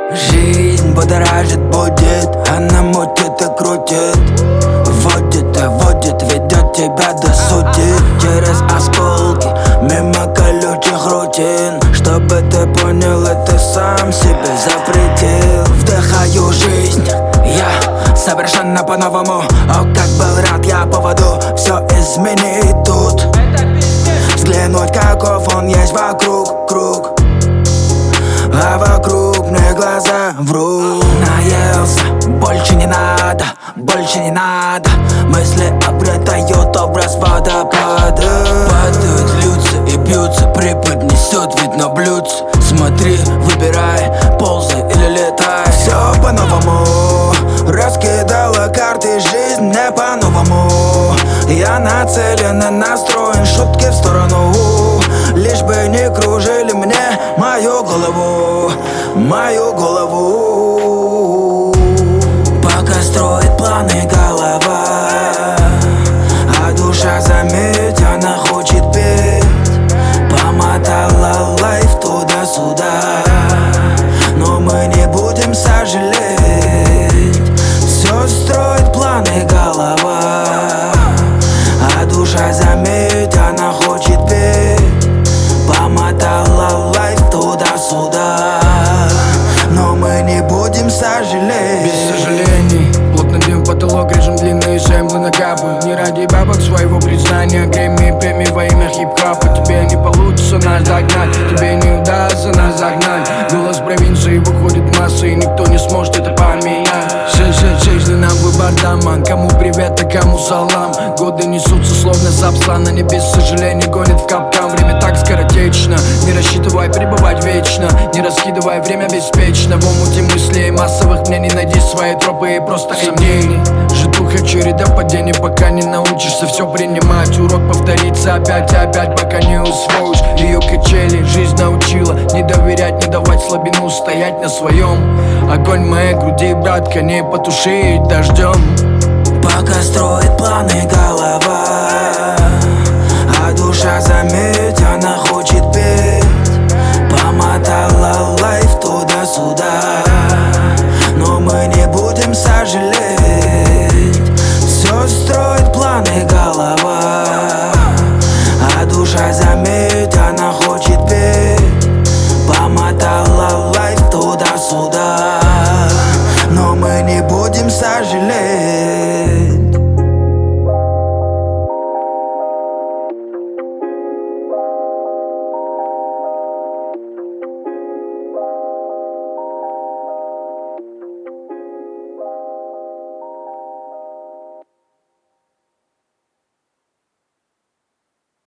Жизнь будоражит, будет, она мутит и крутит, водит и водит, ведет тебя до сути. Через осколки, мимо колючих рутин. Чтобы ты понял, это сам себе запретил. Вдыхаю жизнь, я совершенно по-новому. О, как был рад я поводу все изменить тут. Взглянуть, каков он есть вокруг, круг. А вокруг мне глаза врут. Наелся, больше не надо, больше не надо. Мысли обретают образ водопада. Падают, льются и бьются, преподнесет, видно блюдце. Смотри, выбирай, ползай или летай. Все по-новому, раскидала карты, жизнь мне по-новому. Я нацелен и настроен, шутки в сторону. Лишь бы не кружили мне мою голову, мою голову. Пока строит планы голова, а душа, заметь, она хочет петь. Помотала лайф туда-сюда, но мы не будем сожалеть. Все строит планы голова, а душа, заметь, она хочет петь. Помотала лайф туда-сюда, но мы не будем сожалеть. Без сожалений, плотно дым в потолок, режем длинные сэмплы на капы. Не ради бабок своего признания, Грэмми, премии во имя хип-хопа. Тебе не получится нас догнать, тебе не удастся нас загнать. Голос провинции выходит в массы, и никто не сможет это поменять. 666, для нам выбор дома, кому привет, а кому салам. Годы несутся словно сапсан, они без сожаления гонят в капкан. Время так скоротечно, не рассчитывай пребывать вечно. Не раскидывай время беспечно, в омуте мыслей массовых мнений. Найди свои тропы и просто сомнений. Житуха череда падений, пока не научишься все принимать. Урок повторится опять и опять, пока не усвоишь ее качели. Жизнь научила не доверять, не давать слабину, стоять на своем. Огонь в моей груди, братка, не потушить дождем. Пока строит планы голова, а душа, заметь, она хочет петь. Помотала лайф туда-сюда,